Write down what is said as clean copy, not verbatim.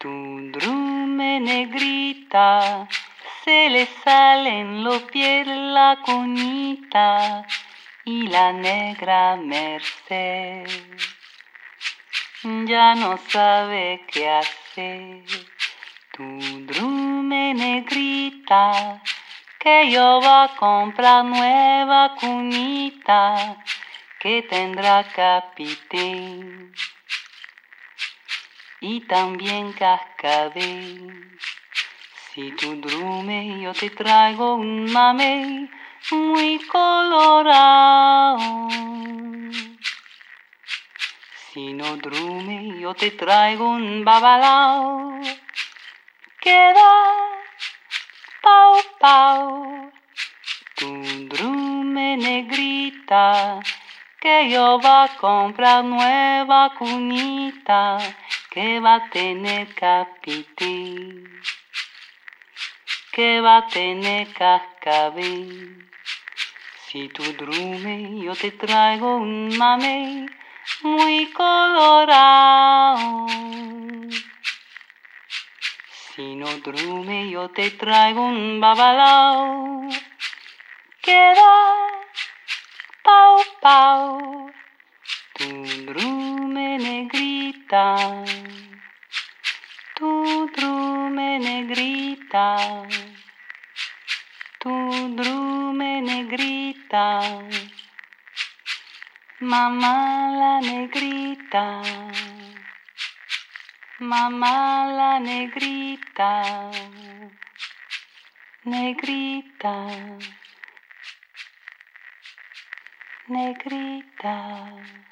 Tu drume negrita, se le salen los pies la cuñita y la negra Merced ya no sabe qué hacer. Tu drume negrita, que yo va a comprar nueva cuñita que tendrá capitín y también cascabel. Si tu drume yo te traigo un mamey muy colorado, si no drume yo te traigo un babalao que da pau pau. Tu drume negrita, que yo va a comprar nueva cuñita que va a tener capitín, que va a tener cascabel. Si tu drume yo te traigo un mamey muy colorado, si no drume yo te traigo un babalao que da pau pau. Tu drume negrita, tu drume negrita, tu drume negrita, mamá la negrita, mamá la negrita, negrita, negrita.